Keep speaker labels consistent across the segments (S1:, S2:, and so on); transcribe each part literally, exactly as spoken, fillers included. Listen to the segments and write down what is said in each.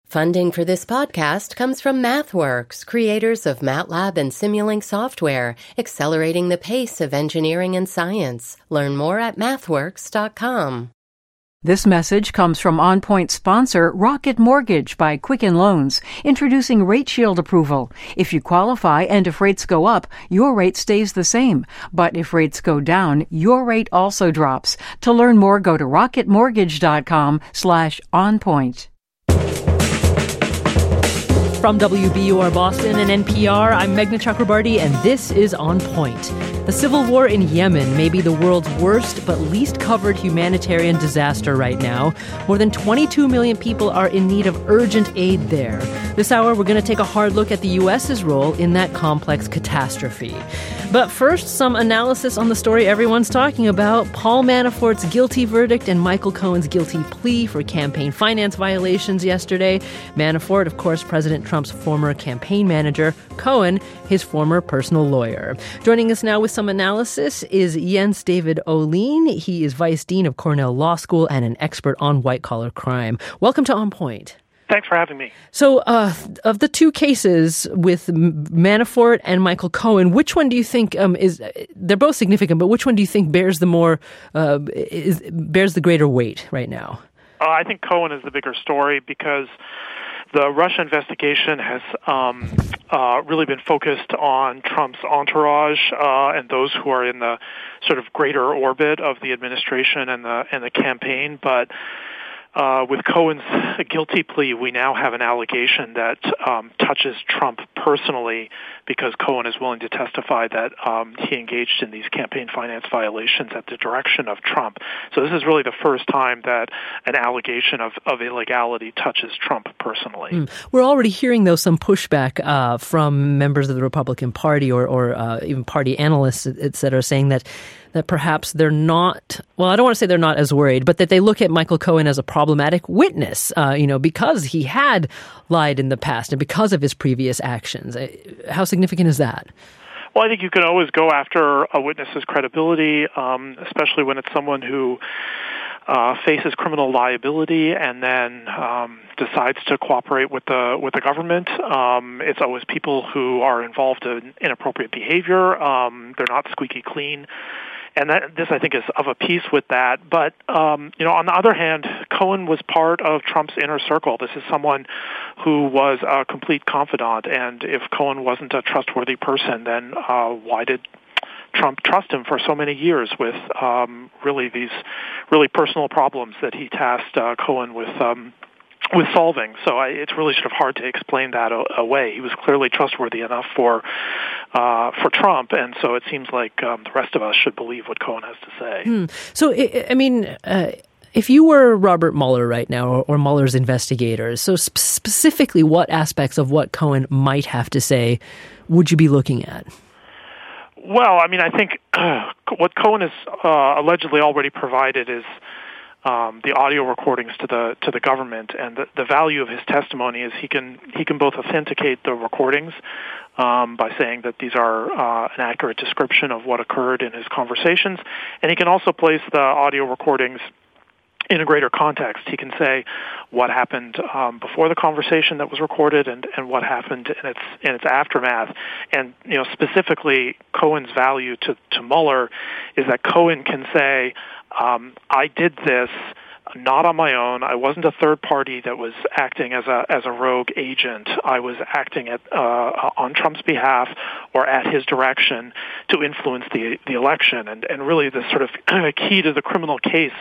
S1: Funding for this podcast comes from MathWorks, creators of MATLAB and Simulink software, accelerating the pace of engineering and science. Learn more at mathworks dot com.
S2: This message comes from OnPoint sponsor Rocket Mortgage by Quicken Loans, introducing Rate Shield approval. If you qualify and if rates go up, your rate stays the same. But if rates go down, your rate also drops. To learn more, go to rocketmortgage.com slash onpoint.
S3: From W B U R Boston and N P R, I'm Meghna Chakrabarti, and this is On Point. The civil war in Yemen may be the world's worst but least covered humanitarian disaster right now. More than twenty-two million people are in need of urgent aid there. This hour, we're going to take a hard look at the U S's role in that complex catastrophe. But first, some analysis on the story everyone's talking about, Paul Manafort's guilty verdict and Michael Cohen's guilty plea for campaign finance violations yesterday. Manafort, of course, President Trump's former campaign manager, Cohen, his former personal lawyer. Joining us now with some analysis is Jens David Ohlin. He is Vice Dean of Cornell Law School and an expert on white-collar crime. Welcome to On Point.
S4: Thanks for having me.
S3: So, uh, of the two cases with Manafort and Michael Cohen, which one do you think um, is? They're both significant, but which one do you think bears the more uh, is, bears the greater weight right now?
S4: Uh, I think Cohen is the bigger story because the Russia investigation has um, uh, really been focused on Trump's entourage uh, and those who are in the sort of greater orbit of the administration and the and the campaign, but. Uh, with Cohen's guilty plea, we now have an allegation that um, touches Trump personally because Cohen is willing to testify that um, he engaged in these campaign finance violations at the direction of Trump. So this is really the first time that an allegation of, of illegality touches Trump personally.
S3: Mm. We're already hearing, though, some pushback uh, from members of the Republican Party or, or uh, even party analysts, et cetera, saying that that perhaps they're not, well, I don't want to say they're not as worried, but that they look at Michael Cohen as a problematic witness, uh, you know, because he had lied in the past and because of his previous actions. How significant is that?
S4: Well, I think you can always go after a witness's credibility, um, especially when it's someone who uh, faces criminal liability and then um, decides to cooperate with the with the government. Um, it's always people who are involved in inappropriate behavior. Um, they're not squeaky clean. And that, this, I think, is of a piece with that. But, um, you know, on the other hand, Cohen was part of Trump's inner circle. This is someone who was a complete confidant. And if Cohen wasn't a trustworthy person, then uh, why did Trump trust him for so many years with um, really these really personal problems that he tasked uh, Cohen with um with solving? So I, it's really sort of hard to explain that a- away. He was clearly trustworthy enough for uh, for Trump, and so it seems like um, the rest of us should believe what Cohen has to say.
S3: Hmm. So, I mean, uh, if you were Robert Mueller right now, or, or Mueller's investigators, so sp- specifically what aspects of what Cohen might have to say would you be looking at?
S4: Well, I mean, I think uh, what Cohen has uh, allegedly already provided is Um, the audio recordings to the to the government, and the, the value of his testimony is he can he can both authenticate the recordings um, by saying that these are uh, an accurate description of what occurred in his conversations, and he can also place the audio recordings in a greater context. He can say what happened um, before the conversation that was recorded and, and what happened in its in its aftermath. And you know, specifically, Cohen's value to to Mueller is that Cohen can say, Um, I did this not on my own. I wasn't a third party that was acting as a as a rogue agent. I was acting at uh, on Trump's behalf or at his direction to influence the the election. And and really, the sort of key to the criminal case,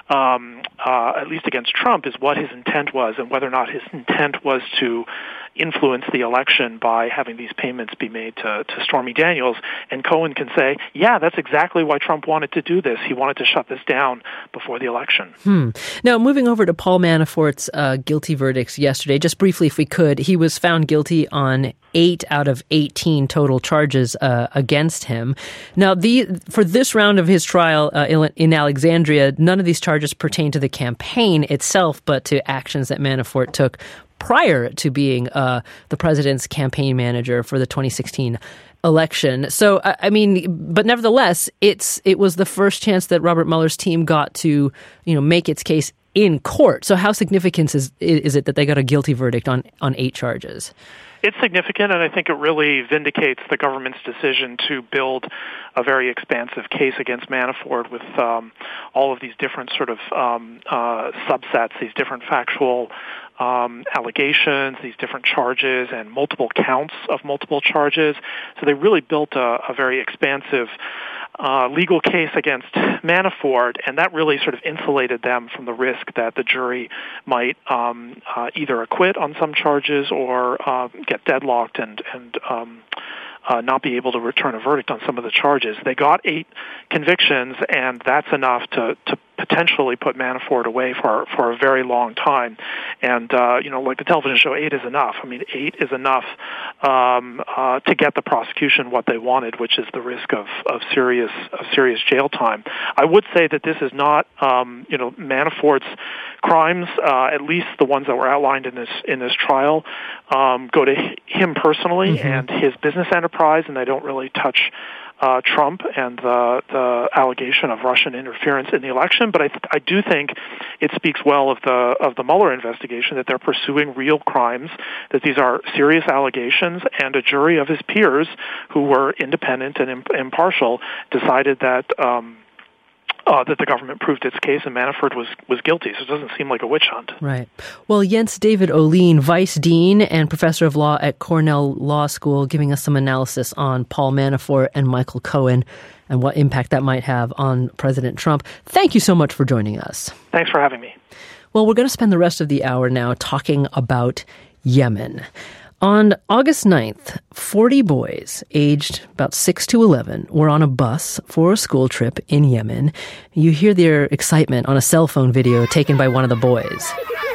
S4: um, uh, at least against Trump, is what his intent was and whether or not his intent was to influence the election by having these payments be made to, to Stormy Daniels. And Cohen can say, yeah, that's exactly why Trump wanted to do this. He wanted to shut this down before the election.
S3: Hmm. Now, moving over to Paul Manafort's uh, guilty verdicts yesterday, just briefly, if we could, he was found guilty on eight out of eighteen total charges uh, against him. Now, the for this round of his trial uh, in, in Alexandria, none of these charges pertain to the campaign itself, but to actions that Manafort took prior to being uh, the president's campaign manager for the twenty sixteen election. So, I mean, but nevertheless, it's it was the first chance that Robert Mueller's team got to, you know, make its case in court. So how significant is is it that they got a guilty verdict on, on eight charges?
S4: It's significant, and I think it really vindicates the government's decision to build a very expansive case against Manafort with um, all of these different sort of um, uh, subsets, these different factual um, allegations, these different charges, and multiple counts of multiple charges. So they really built a, a very expansive Uh, legal case against Manafort, and that really sort of insulated them from the risk that the jury might um, uh, either acquit on some charges or uh, get deadlocked and and um, uh, not be able to return a verdict on some of the charges. They got eight convictions, and that's enough to, to potentially put Manafort away for for a very long time. And uh, you know, like the television show, eight is enough. I mean, eight is enough um, uh, to get the prosecution what they wanted, which is the risk of of serious of serious jail time. I would say that this is not um, you know Manafort's crimes, uh, at least the ones that were outlined in this in this trial, um, go to him personally mm-hmm. and his business enterprise, and they don't really touch Uh, Trump and the, the allegation of Russian interference in the election. But I, th- I do think it speaks well of the of the Mueller investigation that they're pursuing real crimes, that these are serious allegations, and a jury of his peers who were independent and imp- impartial decided that um, uh, that the government proved its case and Manafort was, was guilty. So it doesn't seem like a witch hunt.
S3: Right. Well, Jens David Olien, Vice Dean and Professor of Law at Cornell Law School, giving us some analysis on Paul Manafort and Michael Cohen and what impact that might have on President Trump. Thank you so much for joining us.
S4: Thanks for having me.
S3: Well, we're going to spend the rest of the hour now talking about Yemen. On August ninth, forty boys aged about six to eleven were on a bus for a school trip in Yemen. You hear their excitement on a cell phone video taken by one of the boys.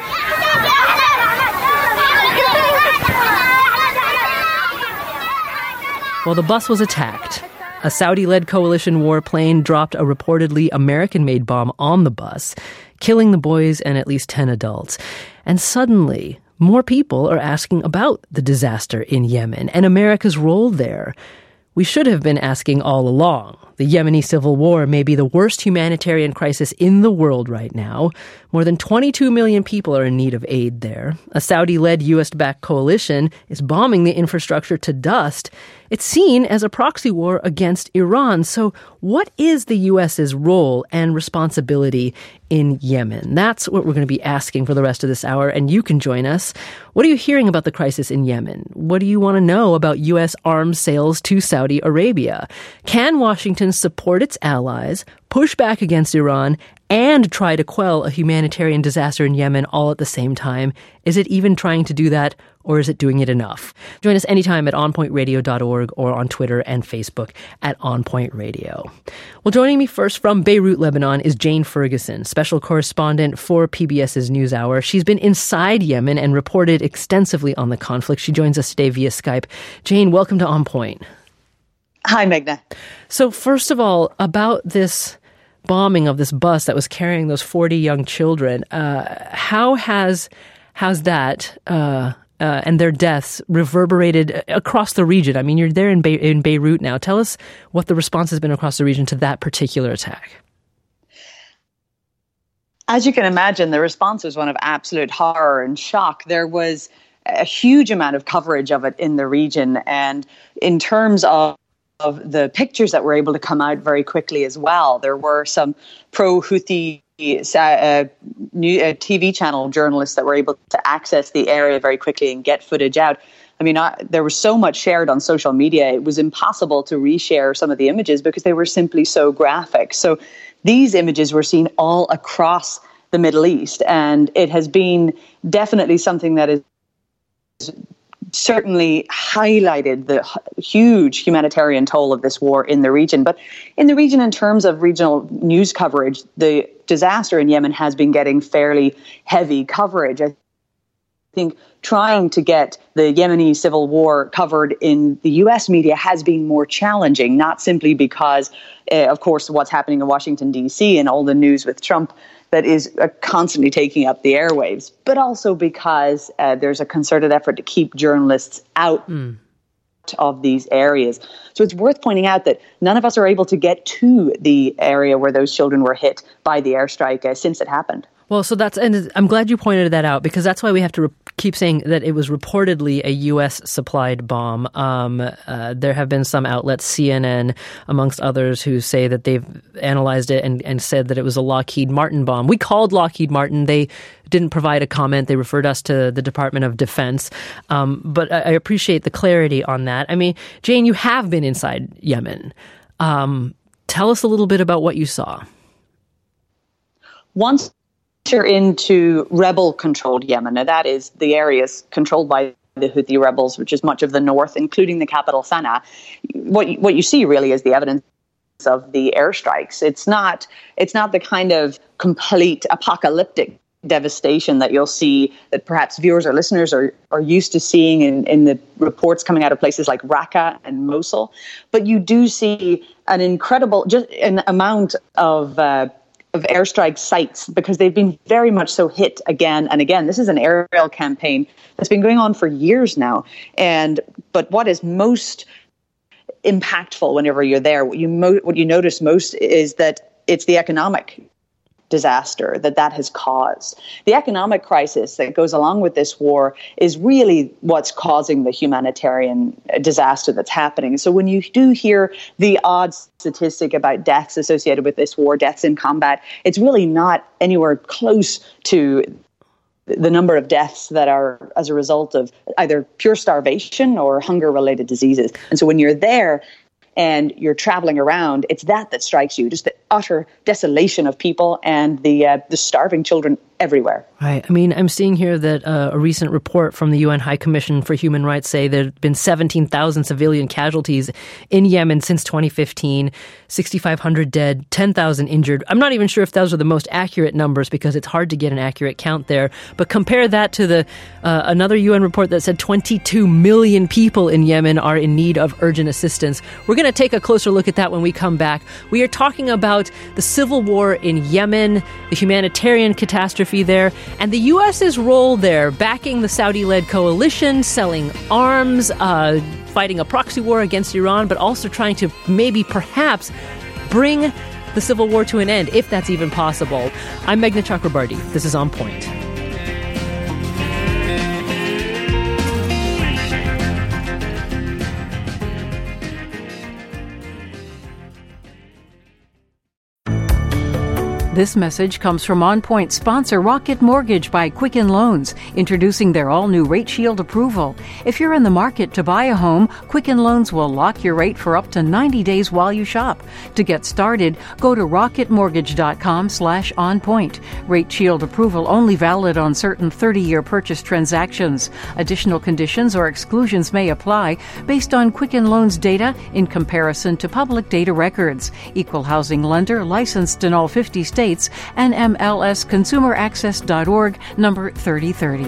S3: Well, the bus was attacked. A Saudi-led coalition warplane dropped a reportedly American-made bomb on the bus, killing the boys and at least ten adults. And suddenly, more people are asking about the disaster in Yemen and America's role there. We should have been asking all along. The Yemeni civil war may be the worst humanitarian crisis in the world right now. More than twenty-two million people are in need of aid there. A Saudi-led U S-backed coalition is bombing the infrastructure to dust. It's seen as a proxy war against Iran. So what is the U S's role and responsibility in Yemen? That's what we're going to be asking for the rest of this hour, and you can join us. What are you hearing about the crisis in Yemen? What do you want to know about U S arms sales to Saudi Arabia? Can Washington support its allies, push back against Iran, and try to quell a humanitarian disaster in Yemen all at the same time? Is it even trying to do that, or is it doing it enough? Join us anytime at on point radio dot org or on Twitter and Facebook at On Point Radio. Well, joining me first from Beirut, Lebanon, is Jane Ferguson, special correspondent for PBS's NewsHour. She's been inside Yemen and reported extensively on the conflict. She joins us today via Skype. Jane, welcome to On Point.
S5: Hi, Meghna.
S3: So first of all, about this bombing of this bus that was carrying those forty young children, uh, how has how's that uh, uh, and their deaths reverberated across the region? I mean, you're there in, Be- in Beirut now. Tell us what the response has been across the region to that particular attack.
S5: As you can imagine, the response was one of absolute horror and shock. There was a huge amount of coverage of it in the region, and in terms of of the pictures that were able to come out very quickly as well. There were some pro-Houthi uh, new, uh, T V channel journalists that were able to access the area very quickly and get footage out. I mean, I, there was so much shared on social media, it was impossible to reshare some of the images because they were simply so graphic. So these images were seen all across the Middle East, and it has been definitely something that is certainly highlighted the huge humanitarian toll of this war in the region. But in the region, in terms of regional news coverage, the disaster in Yemen has been getting fairly heavy coverage. I think trying to get the Yemeni civil war covered in the U S media has been more challenging, not simply because, uh, of course, what's happening in Washington, D C and all the news with Trump that is uh, constantly taking up the airwaves, but also because uh, there's a concerted effort to keep journalists out mm. of these areas. So it's worth pointing out that none of us are able to get to the area where those children were hit by the airstrike uh, since it happened.
S3: Well, so that's, and I'm glad you pointed that out, because that's why we have to re- keep saying that it was reportedly a U S supplied bomb. Um, uh, there have been some outlets, C N N amongst others, who say that they've analyzed it and, and said that it was a Lockheed Martin bomb. We called Lockheed Martin. They didn't provide a comment. They referred us to the Department of Defense. Um, but I, I appreciate the clarity on that. I mean, Jane, you have been inside Yemen. Um, tell us a little bit about what you saw.
S5: Once you're into rebel-controlled Yemen, now that is the areas controlled by the Houthi rebels, which is much of the north, including the capital Sana'a, what you, what you see really is the evidence of the airstrikes. It's not it's not the kind of complete apocalyptic devastation that you'll see, that perhaps viewers or listeners are, are used to seeing in, in the reports coming out of places like Raqqa and Mosul. But you do see an incredible, just an amount of uh, of airstrike sites, because they've been very much so hit again and again. This is an aerial campaign that's been going on for years now. And but what is most impactful whenever you're there, what you mo- what you notice most is that it's the economic disaster that that has caused. The economic crisis that goes along with this war is really what's causing the humanitarian disaster that's happening. So when you do hear the odd statistic about deaths associated with this war, deaths in combat, it's really not anywhere close to the number of deaths that are as a result of either pure starvation or hunger-related diseases. And so when you're there and you're traveling around, it's that that strikes you, just the utter desolation of people and the uh, the starving children everywhere.
S3: Right. I mean, I'm seeing here that uh, a recent report from the U N High Commission for Human Rights say there have been seventeen thousand civilian casualties in Yemen since twenty fifteen, sixty-five hundred dead, ten thousand injured. I'm not even sure if those are the most accurate numbers, because it's hard to get an accurate count there. But compare that to the uh, another U N report that said twenty-two million people in Yemen are in need of urgent assistance. We're going to take a closer look at that when we come back. We are talking about the civil war in Yemen, the humanitarian catastrophe there, and the U S's role there, backing the Saudi-led coalition, selling arms, uh, fighting a proxy war against Iran, but also trying to maybe perhaps bring the civil war to an end, if that's even possible. I'm Meghna Chakrabarti. This is On Point.
S2: This message comes from On Point sponsor Rocket Mortgage by Quicken Loans, introducing their all-new Rate Shield approval. If you're in the market to buy a home, Quicken Loans will lock your rate for up to ninety days while you shop. To get started, go to rocketmortgage.com slash onpoint. Rate Shield approval only valid on certain thirty-year purchase transactions. Additional conditions or exclusions may apply based on Quicken Loans data in comparison to public data records. Equal housing lender, licensed in all fifty states, and M L S consumer access dot org, number thirty thirty.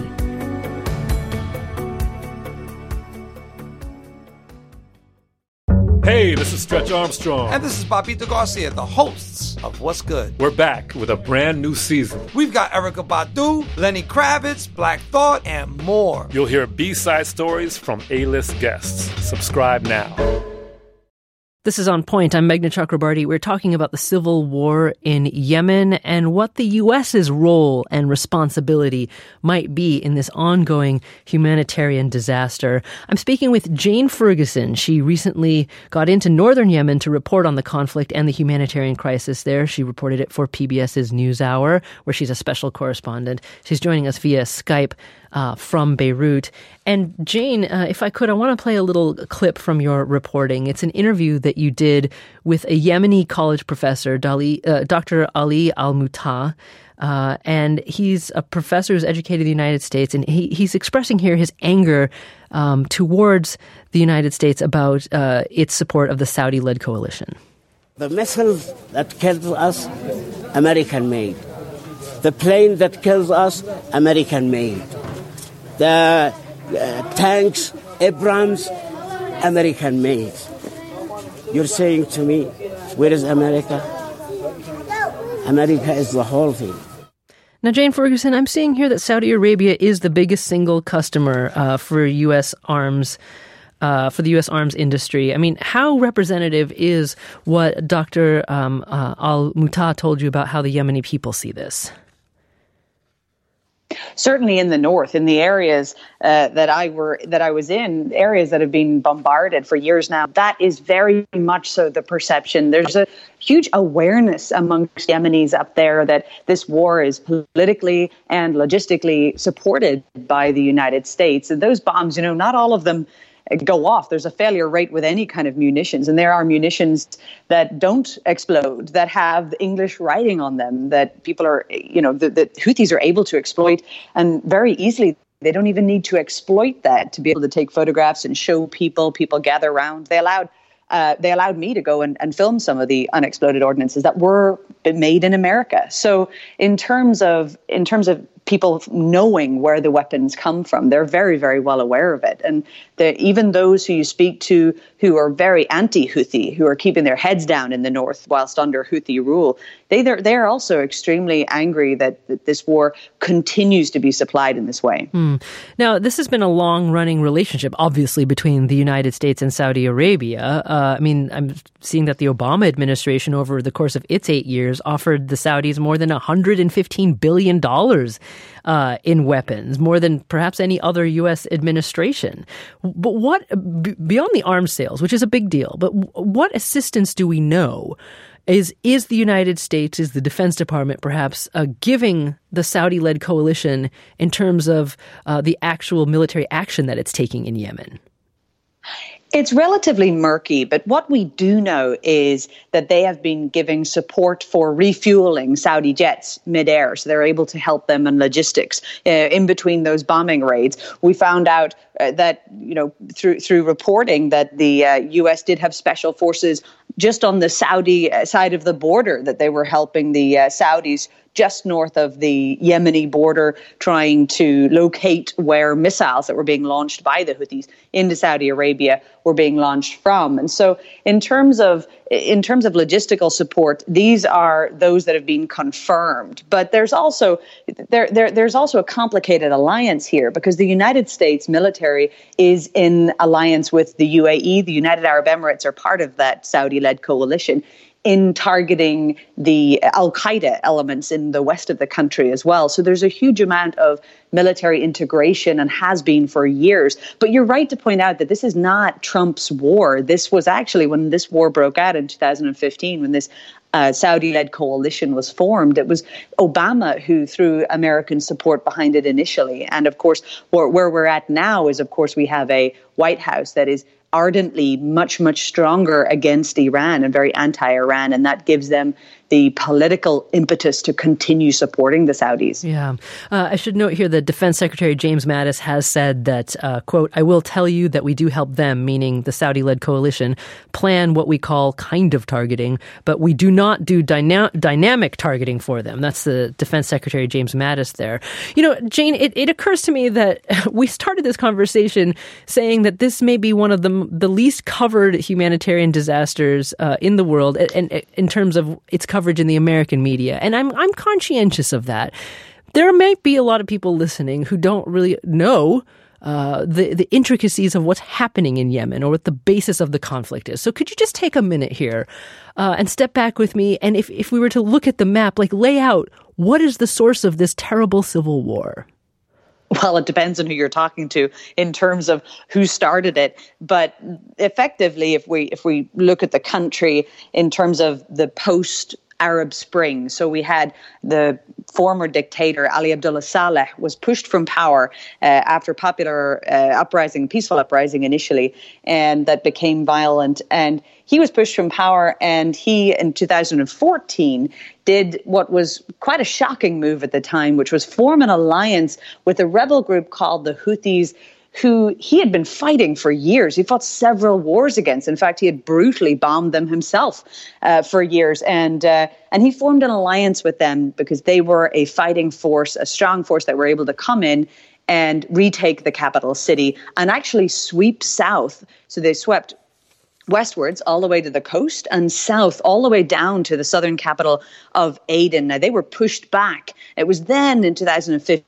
S6: Hey, this is Stretch Armstrong.
S7: And this is Bobito Garcia, the hosts of What's Good.
S6: We're back with a brand new season.
S7: We've got Erykah Badu, Lenny Kravitz, Black Thought, and more.
S6: You'll hear B-side stories from A-list guests. Subscribe now.
S3: This is On Point. I'm Meghna Chakrabarti. We're talking about the civil war in Yemen and what the U S's role and responsibility might be in this ongoing humanitarian disaster. I'm speaking with Jane Ferguson. She recently got into northern Yemen to report on the conflict and the humanitarian crisis there. She reported it for PBS's NewsHour, where she's a special correspondent. She's joining us via Skype Uh, from Beirut. And Jane, uh, if I could, I want to play a little clip from your reporting. It's an interview that you did with a Yemeni college professor, Dali, uh, Doctor Ali Al-Muta. Uh, and he's a professor who's educated in the United States, and he, he's expressing here his anger um, towards the United States about uh, its support of the Saudi-led coalition.
S8: The missiles that killed us, American-made. The plane that kills us, American-made. The uh, tanks, Abrams, American-made. You're saying to me, where is America? America is the whole thing.
S3: Now, Jane Ferguson, I'm seeing here that Saudi Arabia is the biggest single customer uh, for U S arms, uh, for the U S arms industry. I mean, how representative is what Doctor Um, uh, Al-Muta told you about how the Yemeni people see this?
S5: Certainly in the north, in the areas uh, that I were that I was in, areas that have been bombarded for years now, that is very much so the perception. There's a huge awareness amongst Yemenis up there that this war is politically and logistically supported by the United States. And those bombs, you know, not all of them go off. There's a failure rate with any kind of munitions, and there are munitions that don't explode, that have English writing on them, that people are, you know, the, the Houthis are able to exploit, and very easily. They don't even need to exploit that to be able to take photographs and show people. People gather around. They allowed uh, they allowed me to go and, and film some of the unexploded ordnances that were made in America. So in terms of in terms of people knowing where the weapons come from, they're very, very well aware of it. And even those who you speak to who are very anti-Houthi, who are keeping their heads down in the north whilst under Houthi rule, they, they're, they're also extremely angry that, that this war continues to be supplied in this way.
S3: Mm. Now, this has been a long-running relationship, obviously, between the United States and Saudi Arabia. Uh, I mean, I'm seeing that the Obama administration, over the course of its eight years, offered the Saudis more than one hundred fifteen billion dollars uh, in weapons, more than perhaps any other U S administration. But what, b- beyond the arms sales, which is a big deal, but w- what assistance do we know is is the United States, is the Defense Department perhaps uh, giving the Saudi-led coalition in terms of uh, the actual military action that it's taking in Yemen?
S5: It's relatively murky, but what we do know is that they have been giving support for refueling Saudi jets midair, so they're able to help them in logistics uh, in between those bombing raids. We found out uh, that, you know, through through reporting that the uh, U S did have special forces just on the Saudi side of the border, that they were helping the uh, Saudis just north of the Yemeni border, trying to locate where missiles that were being launched by the Houthis into Saudi Arabia were being launched from. And so in terms of in terms of logistical support, these are those that have been confirmed. But there's also there, there there's also a complicated alliance here, because the United States military is in alliance with the U A E. The United Arab Emirates are part of that Saudi-led coalition in targeting the Al-Qaeda elements in the west of the country as well. So there's a huge amount of military integration, and has been for years. But you're right to point out that this is not Trump's war. This was actually, when this war broke out in two thousand fifteen, when this uh, Saudi-led coalition was formed, it was Obama who threw American support behind it initially. And of course, where, where we're at now is, of course, we have a White House that is ardently much, much stronger against Iran and very anti-Iran. And that gives them the political impetus to continue supporting the Saudis.
S3: Yeah. Uh, I should note here that Defense Secretary James Mattis has said that, uh, quote, "I will tell you that we do help them," meaning the Saudi-led coalition, "plan what we call kind of targeting, but we do not do dyna- dynamic targeting for them." That's the Defense Secretary James Mattis there. You know, Jane, it, it occurs to me that we started this conversation saying that this may be one of the, the least covered humanitarian disasters uh, in the world, and, and in terms of its coverage in the American media. And I'm I'm conscientious of that. There might be a lot of people listening who don't really know uh, the, the intricacies of what's happening in Yemen, or what the basis of the conflict is. So could you just take a minute here uh, and step back with me? And if, if we were to look at the map, like lay out, what is the source of this terrible civil war?
S5: Well, it depends on who you're talking to in terms of who started it. But effectively, if we if we look at the country in terms of the post Arab Spring. So we had the former dictator, Ali Abdullah Saleh, was pushed from power uh, after popular uh, uprising, peaceful uprising initially, and that became violent. And he was pushed from power, and he, in two thousand fourteen, did what was quite a shocking move at the time, which was form an alliance with a rebel group called the Houthis, who he had been fighting for years. He fought several wars against. In fact, he had brutally bombed them himself uh, for years. And uh, and he formed an alliance with them because they were a fighting force, a strong force that were able to come in and retake the capital city and actually sweep south. So they swept westwards all the way to the coast and south all the way down to the southern capital of Aden. Now, they were pushed back. It was then in two thousand fifteen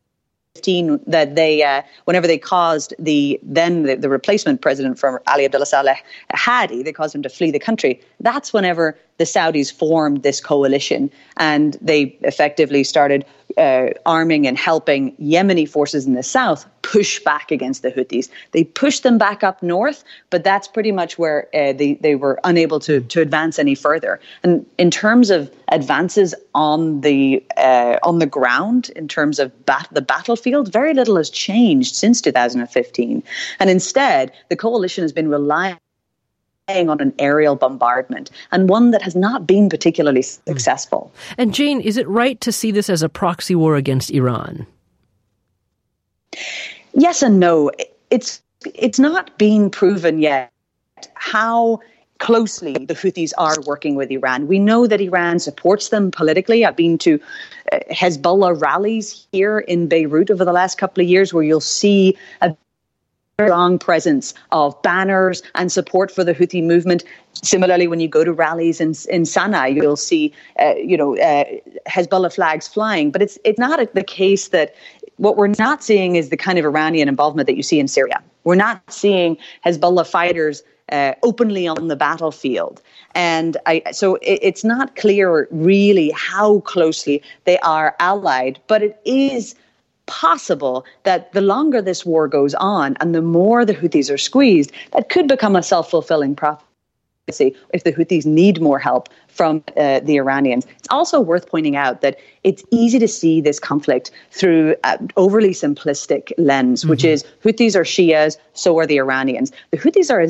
S5: that they, uh, whenever they caused the then the, the replacement president from Ali Abdullah Saleh, Hadi, they caused him to flee the country. That's whenever the Saudis formed this coalition, and they effectively started uh, arming and helping Yemeni forces in the south push back against the Houthis. They pushed them back up north, but that's pretty much where uh, they, they were unable to, to advance any further. And in terms of advances on the uh, on the ground, in terms of bat- the battlefield, very little has changed since two thousand fifteen. And instead, the coalition has been relying on an aerial bombardment, and one that has not been particularly successful.
S3: And Jane, is it right to see this as a proxy war against Iran?
S5: Yes and no. It's it's not been proven yet how closely the Houthis are working with Iran. We know that Iran supports them politically. I've been to uh, Hezbollah rallies here in Beirut over the last couple of years, where you'll see a strong presence of banners and support for the Houthi movement. Similarly, when you go to rallies in in Sana'a, you'll see, uh, you know, uh, Hezbollah flags flying. But it's it's not the case that what we're not seeing is the kind of Iranian involvement that you see in Syria. We're not seeing Hezbollah fighters uh, openly on the battlefield. And I, so it, it's not clear really how closely they are allied, but it is possible that the longer this war goes on and the more the Houthis are squeezed, that could become a self-fulfilling prophecy if the Houthis need more help from uh, the Iranians. It's also worth pointing out that it's easy to see this conflict through an overly simplistic lens, mm-hmm. which is Houthis are Shias, so are the Iranians. The Houthis are a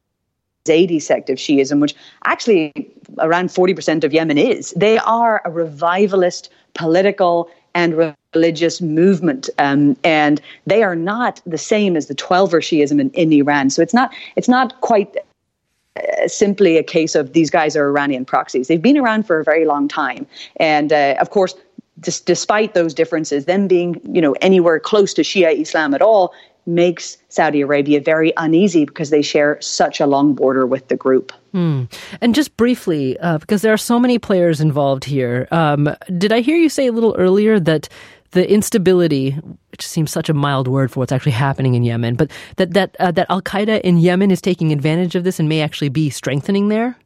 S5: Zaidi sect of Shiism, which actually around forty percent of Yemen is. They are a revivalist political and religious movement, um, and they are not the same as the Twelver Shiism in, in Iran. So it's not it's not quite uh, simply a case of these guys are Iranian proxies. They've been around for a very long time, and uh, of course, dis- despite those differences, them being you know anywhere close to Shia Islam at all makes Saudi Arabia very uneasy because they share such a long border with the group.
S3: Mm. And just briefly, uh, because there are so many players involved here, um, did I hear you say a little earlier that the instability, which seems such a mild word for what's actually happening in Yemen, but that that uh, that Al-Qaeda in Yemen is taking advantage of this and may actually be strengthening there?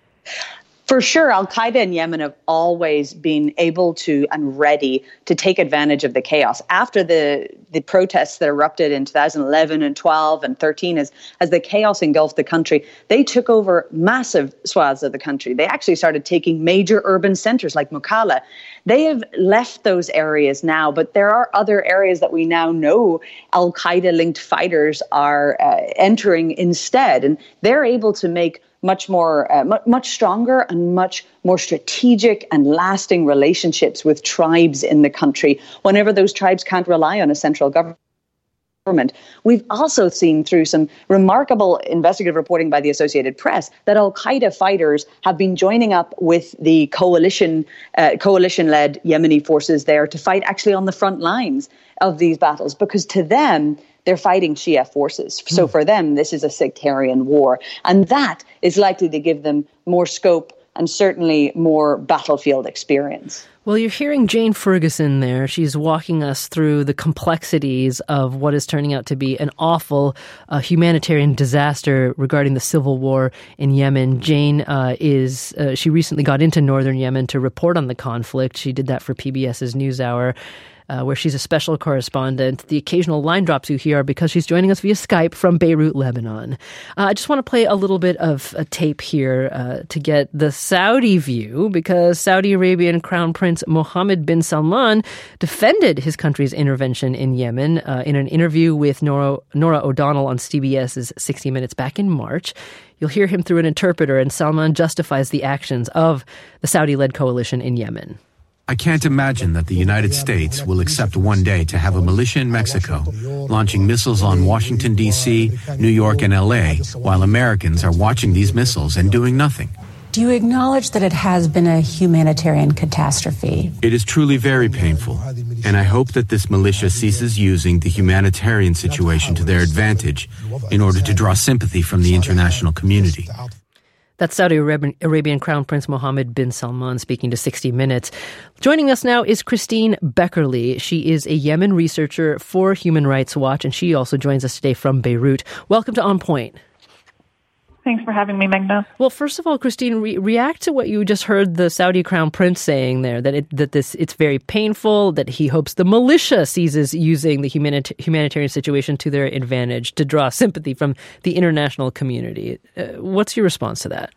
S5: For sure, Al-Qaeda in Yemen have always been able to and ready to take advantage of the chaos. After the, the protests that erupted in two thousand eleven and twelve and thirteen, as, as the chaos engulfed the country, they took over massive swaths of the country. They actually started taking major urban centers like Mukalla. They have left those areas now, but there are other areas that we now know Al-Qaeda-linked fighters are uh, entering instead, and they're able to make much more, uh, much, much stronger and much more strategic and lasting relationships with tribes in the country whenever those tribes can't rely on a central government. We've also seen through some remarkable investigative reporting by the Associated Press that Al-Qaeda fighters have been joining up with the coalition, uh, coalition-led Yemeni forces there to fight actually on the front lines of these battles, because to them, they're fighting Shia forces. So for them, this is a sectarian war. And that is likely to give them more scope and certainly more battlefield experience.
S3: Well, you're hearing Jane Ferguson there. She's walking us through the complexities of what is turning out to be an awful uh, humanitarian disaster regarding the civil war in Yemen. Jane uh, is, uh, she recently got into northern Yemen to report on the conflict. She did that for PBS's NewsHour. Uh, where she's a special correspondent. The occasional line drops you hear are because she's joining us via Skype from Beirut, Lebanon. Uh, I just want to play a little bit of a tape here uh, to get the Saudi view, because Saudi Arabian Crown Prince Mohammed bin Salman defended his country's intervention in Yemen uh, in an interview with Nora, Nora O'Donnell on CBS's sixty minutes back in March. You'll hear him through an interpreter, and Salman justifies the actions of the Saudi-led coalition in Yemen.
S9: I can't imagine that the United States will accept one day to have a militia in Mexico launching missiles on Washington, D C, New York, and L A, while Americans are watching these missiles and doing nothing.
S10: Do you acknowledge that it has been a humanitarian catastrophe?
S9: It is truly very painful, and I hope that this militia ceases using the humanitarian situation to their advantage in order to draw sympathy from the international community.
S3: That's Saudi Arabian Crown Prince Mohammed bin Salman speaking to sixty minutes. Joining us now is Christine Beckerle. She is a Yemen researcher for Human Rights Watch, and she also joins us today from Beirut. Welcome to On Point.
S11: Thanks for having me, Meghna.
S3: Well, first of all, Christine, re- react to what you just heard the Saudi Crown Prince saying there, that it, that this it's very painful, that he hopes the militia seizes using the humanita- humanitarian situation to their advantage to draw sympathy from the international community. Uh, what's your response to that?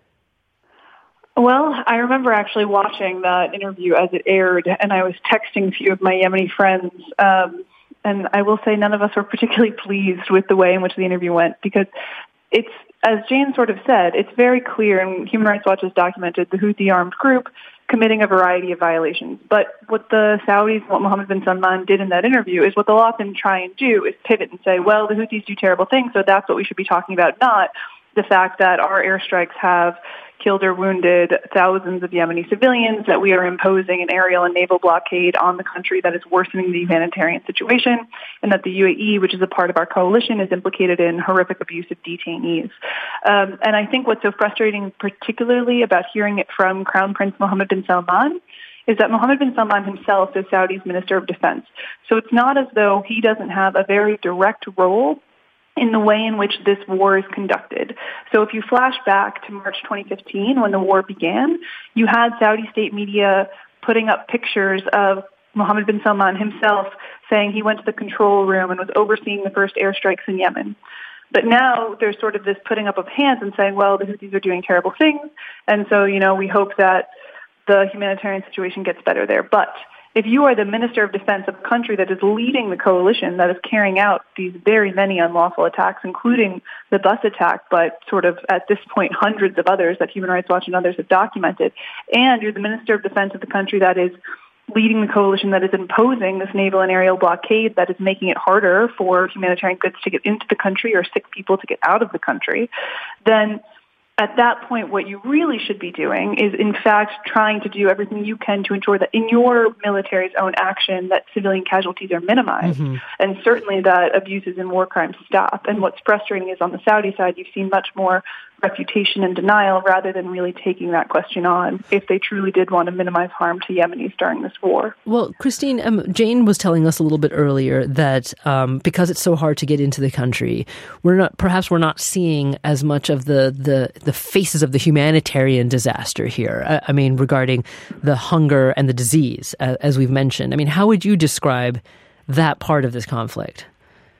S11: Well, I remember actually watching that interview as it aired, and I was texting a few of my Yemeni friends, um, and I will say none of us were particularly pleased with the way in which the interview went, because it's, as Jane sort of said, it's very clear, and Human Rights Watch has documented the Houthi armed group committing a variety of violations. But what the Saudis, what Mohammed bin Salman did in that interview is what they'll often try and do is pivot and say, well, the Houthis do terrible things, so that's what we should be talking about, not the fact that our airstrikes have killed or wounded thousands of Yemeni civilians, that we are imposing an aerial and naval blockade on the country that is worsening the humanitarian situation, and that the U A E, which is a part of our coalition, is implicated in horrific abuse of detainees. Um, and I think what's so frustrating, particularly about hearing it from Crown Prince Mohammed bin Salman, is that Mohammed bin Salman himself is Saudi's Minister of Defense. So it's not as though he doesn't have a very direct role in the way in which this war is conducted. So if you flash back to March twenty fifteen, when the war began, you had Saudi state media putting up pictures of Mohammed bin Salman himself saying he went to the control room and was overseeing the first airstrikes in Yemen. But now there's sort of this putting up of hands and saying, well, the Houthis are doing terrible things, and so, you know, we hope that the humanitarian situation gets better there. But if you are the Minister of Defense of a country that is leading the coalition that is carrying out these very many unlawful attacks, including the bus attack, but sort of at this point hundreds of others that Human Rights Watch and others have documented, and you're the Minister of Defense of the country that is leading the coalition that is imposing this naval and aerial blockade that is making it harder for humanitarian goods to get into the country or sick people to get out of the country, then at that point, what you really should be doing is, in fact, trying to do everything you can to ensure that in your military's own action, that civilian casualties are minimized, mm-hmm. and certainly that abuses and war crimes stop. And what's frustrating is on the Saudi side, you've seen much more refutation and denial rather than really taking that question on if they truly did want to minimize harm to Yemenis during this war.
S3: Well, Christine, um, Jane was telling us a little bit earlier that um, because it's so hard to get into the country, we're not perhaps we're not seeing as much of the the, the faces of the humanitarian disaster here. I, I mean, regarding the hunger and the disease, uh, as we've mentioned. I mean, how would you describe that part of this conflict?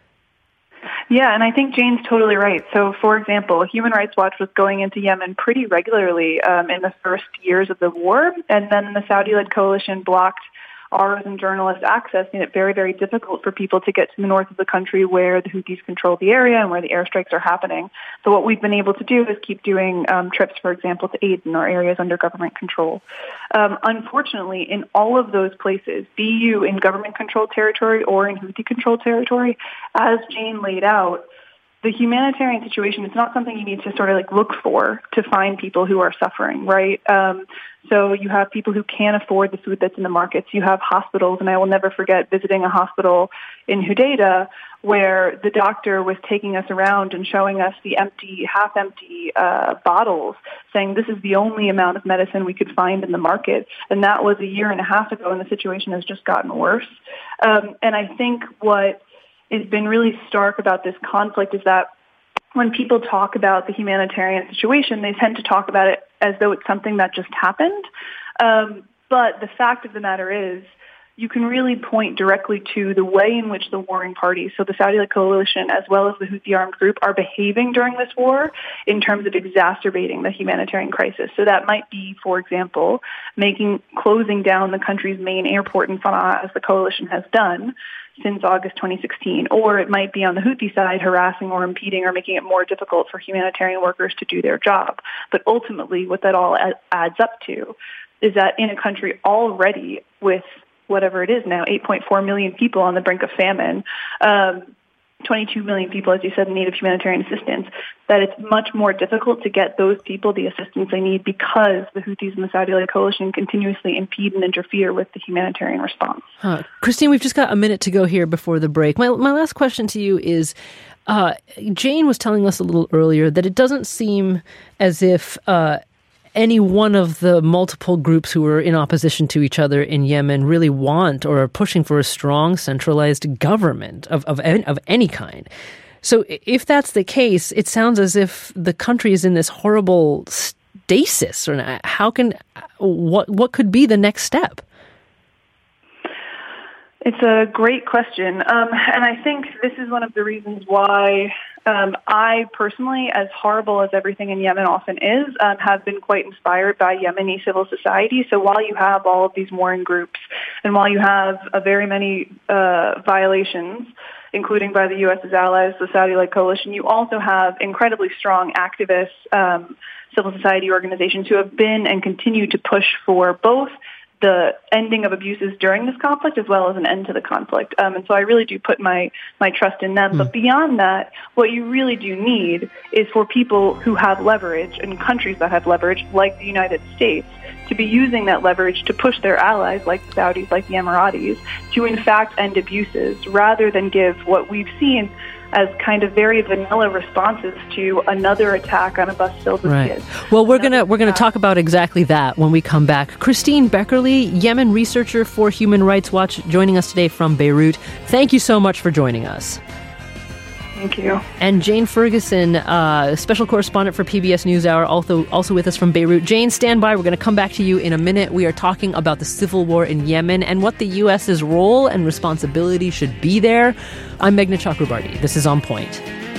S11: Yeah, and I think Jane's totally right. So, for example, Human Rights Watch was going into Yemen pretty regularly um, in the first years of the war, and then the Saudi-led coalition blocked ours and journalists access, making it very, very difficult for people to get to the north of the country where the Houthis control the area and where the airstrikes are happening. So what we've been able to do is keep doing um, trips, for example, to Aden or areas under government control. Um, unfortunately, in all of those places, be you in government-controlled territory or in Houthi-controlled territory, as Jane laid out, the humanitarian situation is not something you need to sort of like look for to find people who are suffering, right? Um, so you have people who can't afford the food that's in the markets. You have hospitals, and I will never forget visiting a hospital in Hodeidah where the doctor was taking us around and showing us the empty, half-empty uh, bottles, saying this is the only amount of medicine we could find in the market. And that was a year and a half ago, and the situation has just gotten worse. Um, and I think what has been really stark about this conflict is that when people talk about the humanitarian situation, they tend to talk about it as though it's something that just happened. Um, but the fact of the matter is, you can really point directly to the way in which the warring parties, so the Saudi-led coalition as well as the Houthi armed group, are behaving during this war in terms of exacerbating the humanitarian crisis. So that might be, for example, making closing down the country's main airport in Sana'a, as the coalition has done since August twenty sixteen, or it might be on the Houthi side harassing or impeding or making it more difficult for humanitarian workers to do their job. But ultimately, what that all adds up to is that in a country already with whatever it is now, eight point four million people on the brink of famine, um, twenty-two million people, as you said, in need of humanitarian assistance, that it's much more difficult to get those people the assistance they need because the Houthis and the Saudi-led coalition continuously impede and interfere with the humanitarian response.
S3: Huh. Christine, we've just got a minute to go here before the break. My, my last question to you is, uh, Jane was telling us a little earlier that it doesn't seem as if uh, any one of the multiple groups who are in opposition to each other in Yemen really want or are pushing for a strong centralized government of, of, of any kind. So if that's the case, it sounds as if the country is in this horrible stasis. Or how can, what, what could be the next step?
S11: It's a great question. Um, and I think this is one of the reasons why um, I personally, as horrible as everything in Yemen often is, um, have been quite inspired by Yemeni civil society. So while you have all of these warring groups and while you have uh, very many uh, violations, including by the U S's allies, the Saudi-led coalition, you also have incredibly strong activists, um, civil society organizations who have been and continue to push for both the ending of abuses during this conflict as well as an end to the conflict. Um, and so I really do put my, my trust in them. Mm. But beyond that, what you really do need is for people who have leverage and countries that have leverage, like the United States, to be using that leverage to push their allies, like the Saudis, like the Emiratis, to in fact end abuses, rather than give what we've seen as kind of very vanilla responses to another attack on a bus filled with
S3: right.
S11: kids.
S3: Well, we're gonna we're gonna talk about exactly that when we come back. Christine Beckerle, Yemen researcher for Human Rights Watch, joining us today from Beirut. Thank you so much for joining us.
S11: Thank you.
S3: And Jane Ferguson, uh, special correspondent for P B S NewsHour, also also with us from Beirut. Jane, stand by. We're going to come back to you in a minute. We are talking about the civil war in Yemen and what the U S's role and responsibility should be there. I'm Meghna Chakrabarti. This is On Point.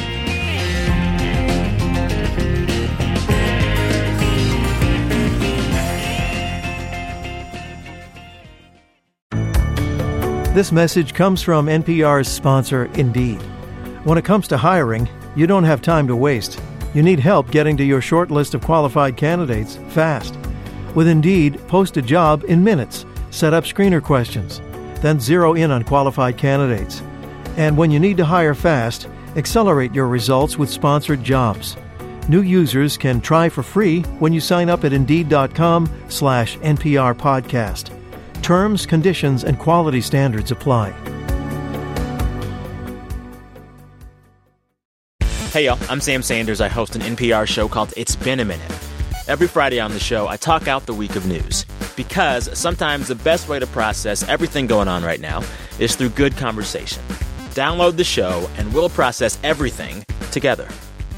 S12: This message comes from N P R's sponsor, Indeed. When it comes to hiring, you don't have time to waste. You need help getting to your short list of qualified candidates fast. With Indeed, post a job in minutes, set up screener questions, then zero in on qualified candidates. And when you need to hire fast, accelerate your results with sponsored jobs. New users can try for free when you sign up at Indeed.com slash NPR podcast. Terms, conditions, and quality standards apply.
S13: Hey y'all, I'm Sam Sanders. I host an N P R show called It's Been a Minute. Every Friday on the show, I talk out the week of news. Because sometimes the best way to process everything going on right now is through good conversation. Download the show and we'll process everything together.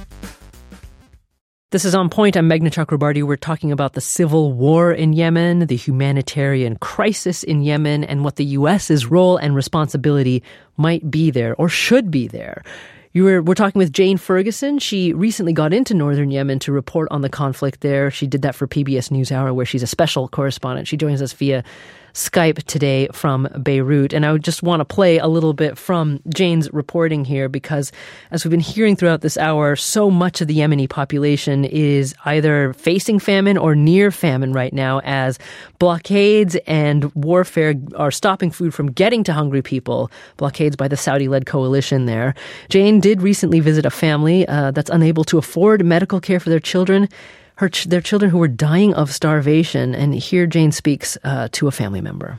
S3: This is On Point. I'm Meghna Chakrabarti. We're talking about the civil war in Yemen, the humanitarian crisis in Yemen, and what the U S's role and responsibility might be there or should be there. You were, we're talking with Jane Ferguson. She recently got into northern Yemen to report on the conflict there. She did that for P B S NewsHour, where she's a special correspondent. She joins us via Skype today from Beirut. And I would just want to play a little bit from Jane's reporting here because, as we've been hearing throughout this hour, so much of the Yemeni population is either facing famine or near famine right now as blockades and warfare are stopping food from getting to hungry people, blockades by the Saudi-led coalition there. Jane did recently visit a family uh, that's unable to afford medical care for their children. Her ch- their children who were dying of starvation. And here Jane speaks uh, to a family member.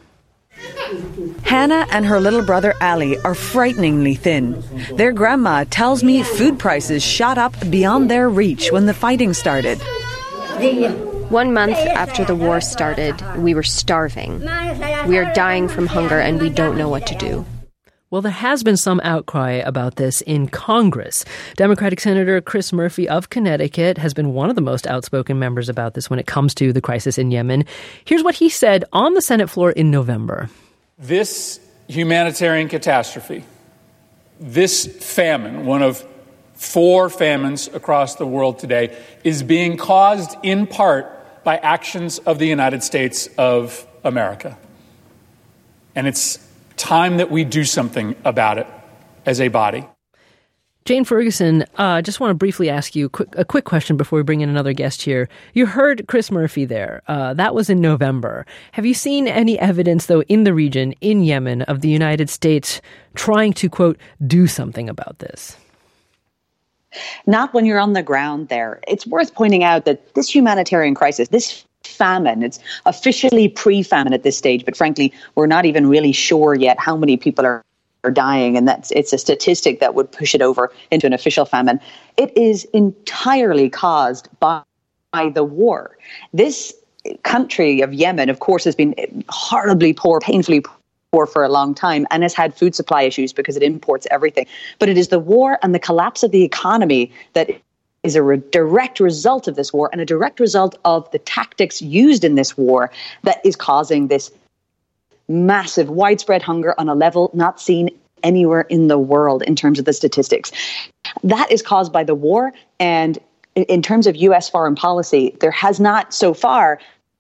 S14: Hannah and her little brother Ali are frighteningly thin. Their grandma tells me food prices shot up beyond their reach when the fighting started.
S15: One month after the war started, we were starving. We are dying from hunger and we don't know what to do.
S3: Well, there has been some outcry about this in Congress. Democratic Senator Chris Murphy of Connecticut has been one of the most outspoken members about this when it comes to the crisis in Yemen. Here's what he said on the Senate floor in November.
S16: This humanitarian catastrophe, this famine, one of four famines across the world today, is being caused in part by actions of the United States of America. And it's time that we do something about it as a body.
S3: Jane Ferguson, I uh, just want to briefly ask you a quick, a quick question before we bring in another guest here. You heard Chris Murphy there. Uh, that was in November. Have you seen any evidence, though, in the region, in Yemen, of the United States trying to, quote, do something about this?
S5: Not when you're on the ground there. It's worth pointing out that this humanitarian crisis, this famine, it's officially pre-famine at this stage, but frankly, we're not even really sure yet how many people are, are dying, and that's it's a statistic that would push it over into an official famine. It is entirely caused by, by the war. This country of Yemen, of course, has been horribly poor, painfully war for a long time and has had food supply issues because it imports everything. But it is the war and the collapse of the economy that is a re- direct result of this war and a direct result of the tactics used in this war that is causing this massive, widespread hunger on a level not seen anywhere in the world in terms of the statistics. That is caused by the war. And in, in terms of U S foreign policy, there has not so far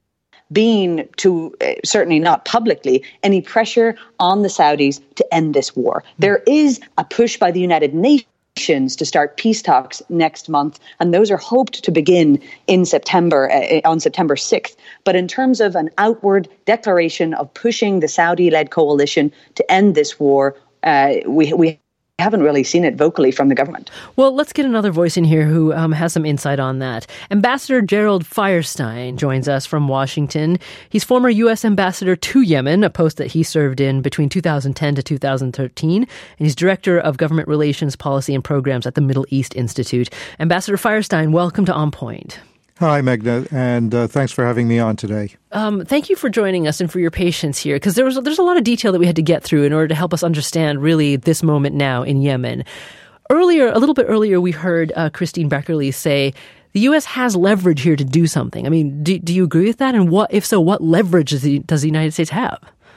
S5: been, to uh, certainly not publicly, any pressure on the Saudis to end this war. There is a push by the United Nations to start peace talks next month, and those are hoped to begin in September, uh, on September sixth. But in terms of an outward declaration of pushing the Saudi-led coalition to end this war, uh, we we haven't really seen it vocally from the government.
S3: Well, let's get another voice in here who um, has some insight on that. Ambassador Gerald Firestein joins us from Washington. He's former U S ambassador to Yemen, a post that he served in between two thousand ten to two thousand thirteen, and he's director of government relations, policy, and programs at the Middle East Institute. Ambassador Firestein, welcome to On Point.
S17: Hi, Megna, and uh, thanks for having me on today.
S3: Um, thank you for joining us and for your patience here, because there was there's a lot of detail that we had to get through in order to help us understand really this moment now in Yemen. Earlier, a little bit earlier, we heard uh, Christine Beckerle say the U S has leverage here to do something. I mean, do, do you agree with that? And what, if so, what leverage does the, does the United States have?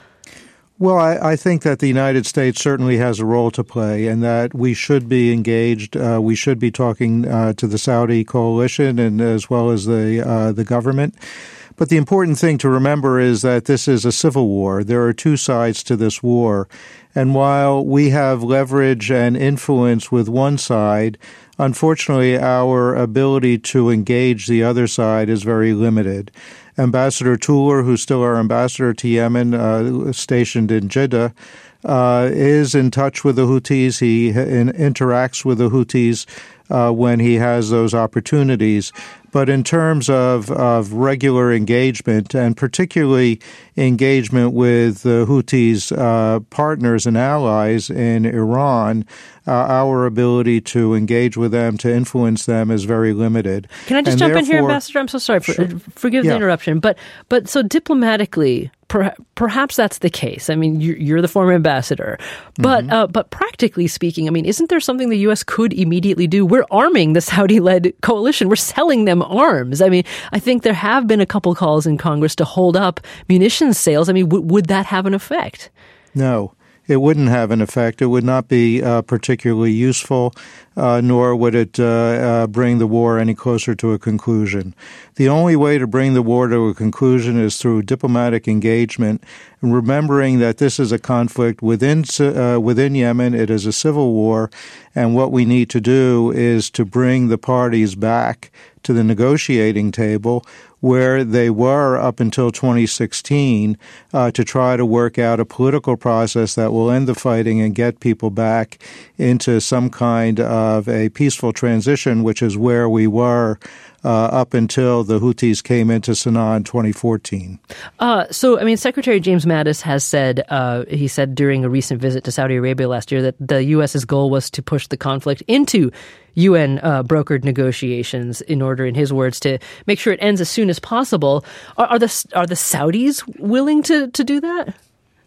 S17: Well, I, I think that the United States certainly has a role to play and that we should be engaged. Uh, we should be talking uh, to the Saudi coalition and as well as the uh, the government. But the important thing to remember is that this is a civil war. There are two sides to this war. And while we have leverage and influence with one side, unfortunately, our ability to engage the other side is very limited. Ambassador Tuller, who's still our ambassador to Yemen, uh, stationed in Jeddah, uh, is in touch with the Houthis. He in, interacts with the Houthis uh, when he has those opportunities. But in terms of, of regular engagement, and particularly engagement with the Houthis' uh, partners and allies in Iran, uh, our ability to engage with them, to influence them, is very limited.
S3: Can I just
S17: and
S3: jump in here, Ambassador? I'm so sorry. For,
S17: sure.
S3: Forgive
S17: yeah.
S3: the interruption. But but so diplomatically, per, perhaps that's the case. I mean, you're, you're the former ambassador. But, mm-hmm. uh, but practically speaking, I mean, isn't there something the U S could immediately do? We're arming the Saudi-led coalition. We're selling them arms. I mean, I think there have been a couple calls in Congress to hold up munitions sales. I mean, w- would that have an effect?
S17: No, it wouldn't have an effect. It would not be uh, particularly useful, uh, nor would it uh, uh, bring the war any closer to a conclusion. The only way to bring the war to a conclusion is through diplomatic engagement, and remembering that this is a conflict within uh, within Yemen. It is a civil war, and what we need to do is to bring the parties back to the negotiating table where they were up until twenty sixteen uh, to try to work out a political process that will end the fighting and get people back into some kind of a peaceful transition, which is where we were Uh, up until the Houthis came into Sana'a in twenty fourteen.
S3: Uh, so, I mean, Secretary James Mattis has said, uh, he said during a recent visit to Saudi Arabia last year that the U S's goal was to push the conflict into U N uh, brokered negotiations in order, in his words, to make sure it ends as soon as possible. Are, are the are the Saudis willing to, to do that?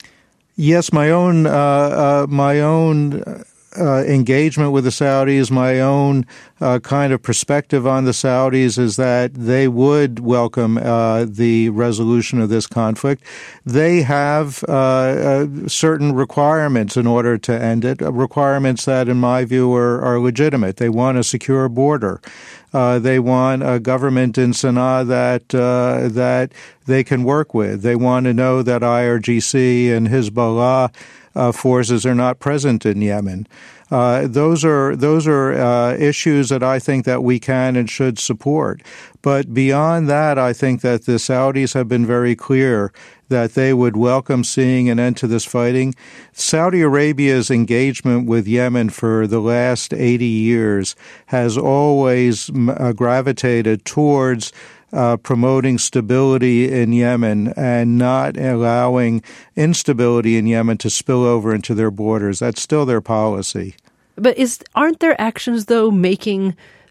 S17: Yes, my own uh, uh, my own. Uh, engagement with the Saudis, my own uh, kind of perspective on the Saudis is that they would welcome uh, the resolution of this conflict. They have uh, uh, certain requirements in order to end it, uh, requirements that, in my view, are, are legitimate. They want a secure border. Uh, they want a government in Sana'a that uh, that they can work with. They want to know that I R G C and Hezbollah Uh, forces are not present in Yemen. Uh, those are those are uh, issues that I think that we can and should support. But beyond that, I think that the Saudis have been very clear that they would welcome seeing an end to this fighting. Saudi Arabia's engagement with Yemen for the last eighty years has always uh, gravitated towards Uh, promoting stability in Yemen and not allowing instability in Yemen to spill over into their borders. That's still their policy.
S3: But is aren't there actions, though, making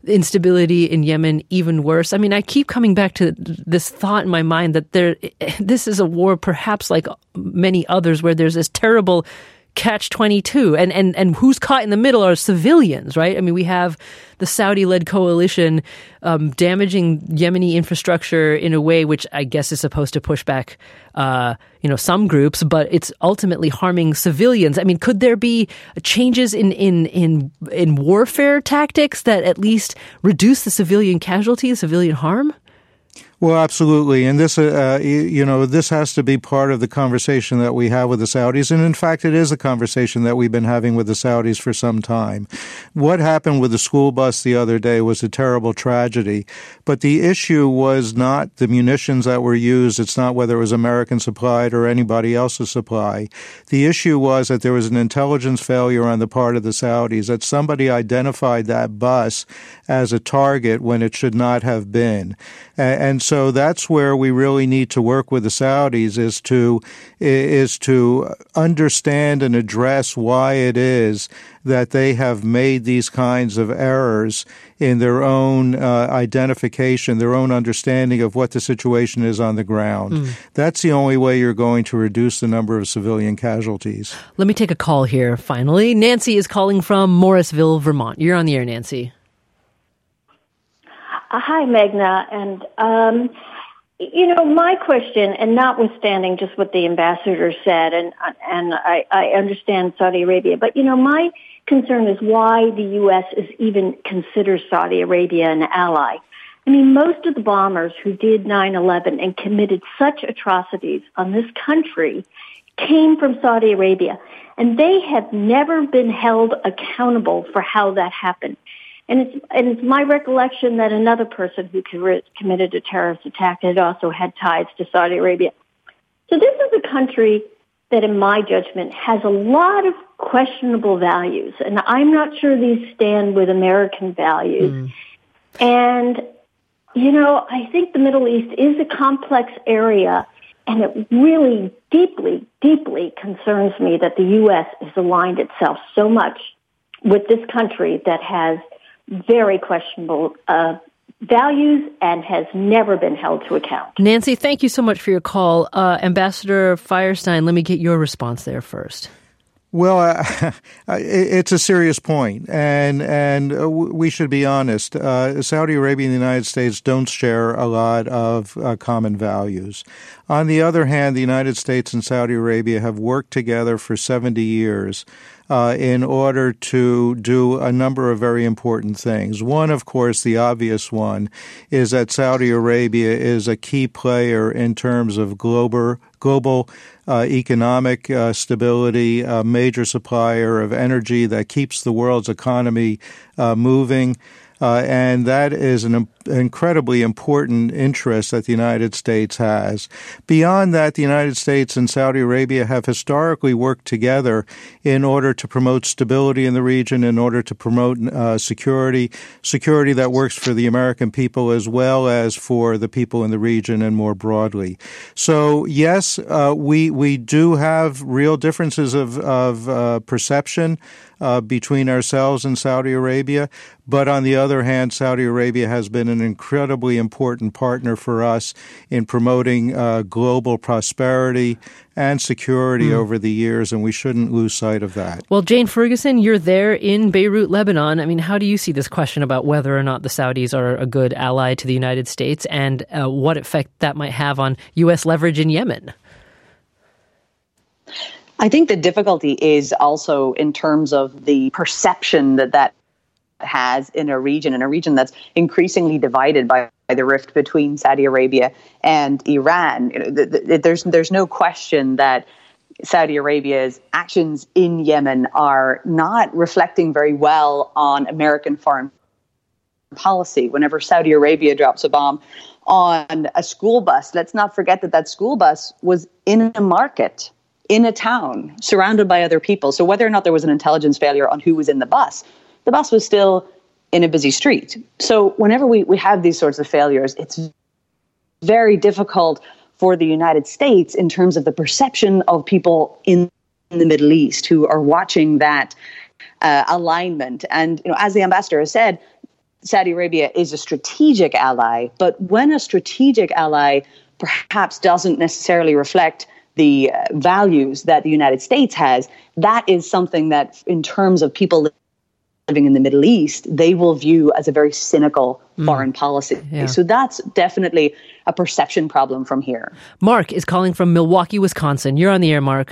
S3: instability in Yemen even worse? I mean, I keep coming back to this thought in my mind that there, this is a war perhaps like many others where there's this terrible catch twenty-two, and, and, and who's caught in the middle are civilians, right? I mean, we have the Saudi-led coalition um, damaging Yemeni infrastructure in a way which I guess is supposed to push back, uh, you know, some groups, but it's ultimately harming civilians. I mean, could there be changes in, in, in, in warfare tactics that at least reduce the civilian casualties, civilian harm?
S17: Well, absolutely. And this, uh, you know, this has to be part of the conversation that we have with the Saudis. And in fact, it is a conversation that we've been having with the Saudis for some time. What happened with the school bus the other day was a terrible tragedy. But the issue was not the munitions that were used. It's not whether it was American supplied or anybody else's supply. The issue was that there was an intelligence failure on the part of the Saudis, that somebody identified that bus as a target when it should not have been. And so that's where we really need to work with the Saudis, is to is to understand and address why it is that they have made these kinds of errors in their own uh, identification, their own understanding of what the situation is on the ground. Mm. That's the only way you're going to reduce the number of civilian casualties.
S3: Let me take a call here, finally. Nancy is calling from Morrisville, Vermont. You're on the air, Nancy.
S18: Uh, hi, Meghna. And, um, you know, my question, and notwithstanding just what the ambassador said, and and I, I understand Saudi Arabia, but, you know, my concern is why the U S is even considers Saudi Arabia an ally. I mean, most of the bombers who did nine eleven and committed such atrocities on this country came from Saudi Arabia, and they have never been held accountable for how that happened. And it's, and it's my recollection that another person who committed a terrorist attack had also had ties to Saudi Arabia. So this is a country that, in my judgment, has a lot of questionable values. And I'm not sure these stand with American values. Mm. And, you know, I think the Middle East is a complex area, and it really deeply, deeply concerns me that the U S has aligned itself so much with this country that has very questionable uh, values and has never been held to account.
S3: Nancy, thank you so much for your call. Uh, Ambassador Firestein, let me get your response there first.
S17: Well, uh, it's a serious point, and and we should be honest. Uh, Saudi Arabia and the United States don't share a lot of uh, common values. On the other hand, the United States and Saudi Arabia have worked together for seventy years uh, in order to do a number of very important things. One, of course, the obvious one, is that Saudi Arabia is a key player in terms of global global uh, economic uh, stability, a major supplier of energy that keeps the world's economy uh, moving. Uh, and that is an im- incredibly important interest that the United States has. Beyond that, the United States and Saudi Arabia have historically worked together in order to promote stability in the region, in order to promote uh, security, security that works for the American people as well as for the people in the region and more broadly. So, yes, uh, we we do have real differences of, of uh, perception Uh, between ourselves and Saudi Arabia. But on the other hand, Saudi Arabia has been an incredibly important partner for us in promoting uh, global prosperity and security mm. over the years, and we shouldn't lose sight of that.
S3: Well, Jane Ferguson, you're there in Beirut, Lebanon. I mean, how do you see this question about whether or not the Saudis are a good ally to the United States, and uh, what effect that might have on U S leverage in Yemen?
S5: I think the difficulty is also in terms of the perception that that has in a region, in a region that's increasingly divided by, by the rift between Saudi Arabia and Iran. You know, the, the, there's there's no question that Saudi Arabia's actions in Yemen are not reflecting very well on American foreign policy. Whenever Saudi Arabia drops a bomb on a school bus, let's not forget that that school bus was in a market, in a town, surrounded by other people. So whether or not there was an intelligence failure on who was in the bus, the bus was still in a busy street. So whenever we, we have these sorts of failures, it's very difficult for the United States in terms of the perception of people in the Middle East who are watching that uh, alignment. And, you know, as the ambassador has said, Saudi Arabia is a strategic ally, but when a strategic ally perhaps doesn't necessarily reflect the uh, values that the United States has, that is something that, in terms of people living in the Middle East, they will view as a very cynical mm. foreign policy. Yeah. So that's definitely a perception problem from here.
S3: Mark is calling from Milwaukee, Wisconsin. You're on the air, Mark.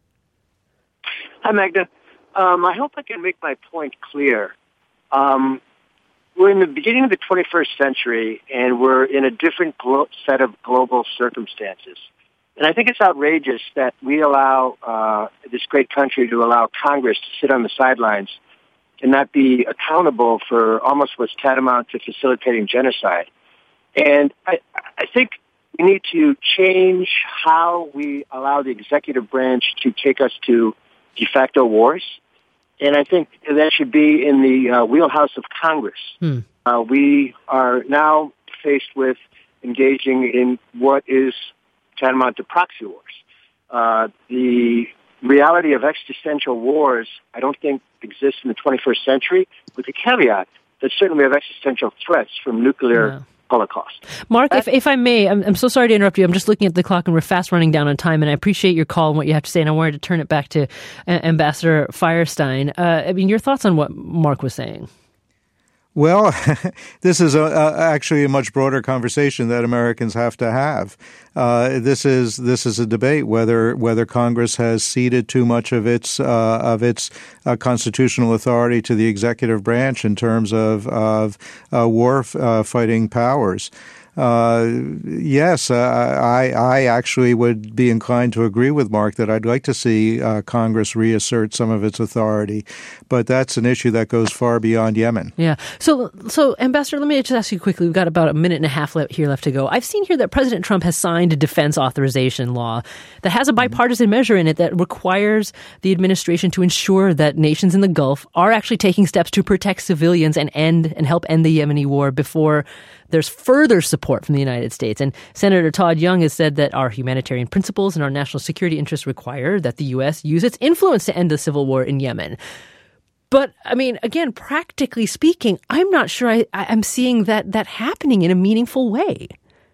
S19: Hi, Magda. Um, I hope I can make my point clear. Um, we're in the beginning of the twenty-first century, and we're in a different glo- set of global circumstances. And I think it's outrageous that we allow uh, this great country to allow Congress to sit on the sidelines and not be accountable for almost what's tantamount to facilitating genocide. And I, I think we need to change how we allow the executive branch to take us to de facto wars. And I think that should be in the uh, wheelhouse of Congress. Hmm. Uh, we are now faced with engaging in what is tantamount to proxy wars. Uh, the reality of existential wars, I don't think exists in the twenty-first century, with the caveat that certainly we have existential threats from nuclear yeah. holocaust.
S3: Mark, if, if I may, I'm, I'm so sorry to interrupt you. I'm just looking at the clock and we're fast running down on time, and I appreciate your call and what you have to say, and I wanted to turn it back to uh, Ambassador Firestein. Uh, I mean, your thoughts on what Mark was saying?
S17: Well, this is a, a, actually a much broader conversation that Americans have to have. Uh, this is this is a debate whether whether Congress has ceded too much of its uh, of its uh, constitutional authority to the executive branch in terms of of uh, war uh, fighting powers. Uh, yes, uh, I, I actually would be inclined to agree with Mark that I'd like to see uh, Congress reassert some of its authority, but that's an issue that goes far beyond Yemen.
S3: Yeah. So, so Ambassador, let me just ask you quickly. We've got about a minute and a half left here left to go. I've seen here that President Trump has signed a defense authorization law that has a bipartisan measure in it that requires the administration to ensure that nations in the Gulf are actually taking steps to protect civilians and end and help end the Yemeni war before there's further support from the United States. And Senator Todd Young has said that our humanitarian principles and our national security interests require that the U S use its influence to end the civil war in Yemen. But, I mean, again, practically speaking, I'm not sure I, I'm seeing that that happening in a meaningful way.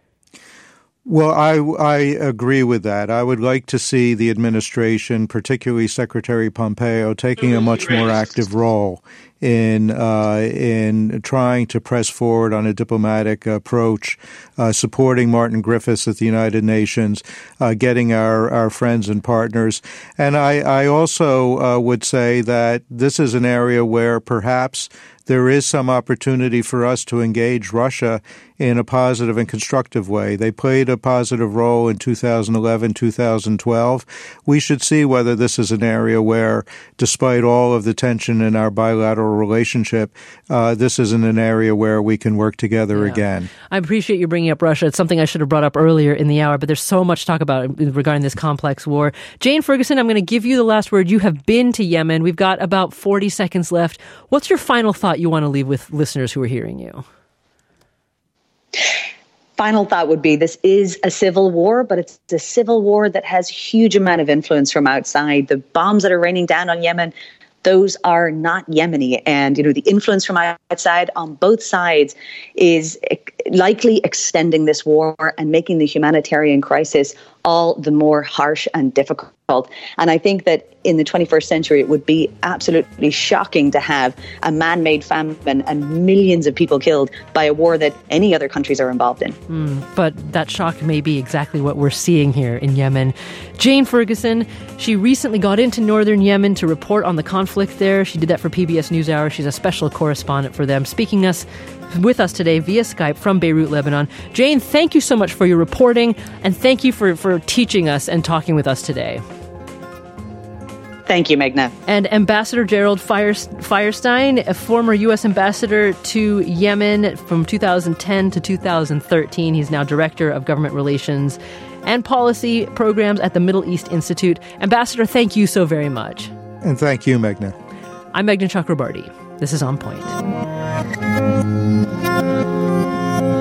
S17: Well, I, I agree with that. I would like to see the administration, particularly Secretary Pompeo, taking a much more active role in uh, in trying to press forward on a diplomatic approach, uh, supporting Martin Griffiths at the United Nations, uh, getting our, our friends and partners. And I, I also uh, would say that this is an area where perhaps there is some opportunity for us to engage Russia in a positive and constructive way. They played a positive role in two thousand eleven, two thousand twelve. We should see whether this is an area where, despite all of the tension in our bilateral relationship, uh, this isn't an area where we can work together yeah. again.
S3: I appreciate you bringing up Russia. It's something I should have brought up earlier in the hour, but there's so much to talk about regarding this complex war. Jane Ferguson, I'm going to give you the last word. You have been to Yemen. We've got about forty seconds left. What's your final thought you want to leave with listeners who are hearing you?
S5: Final thought would be this is a civil war, but it's a civil war that has huge amount of influence from outside. The bombs that are raining down on Yemen, those are not Yemeni. And, you know, the influence from outside on both sides is likely extending this war and making the humanitarian crisis all the more harsh and difficult. And I think that in the twenty-first century, it would be absolutely shocking to have a man-made famine and millions of people killed by a war that any other countries are involved in.
S3: Mm, but that shock may be exactly what we're seeing here in Yemen. Jane Ferguson, she recently got into northern Yemen to report on the conflict there. She did that for P B S NewsHour. She's a special correspondent for them, speaking us with us today via Skype from Beirut, Lebanon. Jane, thank you so much for your reporting, and thank you for, for teaching us and talking with us today.
S5: Thank you, Meghna.
S3: And Ambassador Gerald Firestein, a former U S ambassador to Yemen from two thousand ten to two thousand thirteen. He's now Director of Government Relations and Policy Programs at the Middle East Institute. Ambassador, thank you so very much.
S17: And thank you, Meghna.
S3: I'm Meghna Chakrabarty. This is On Point.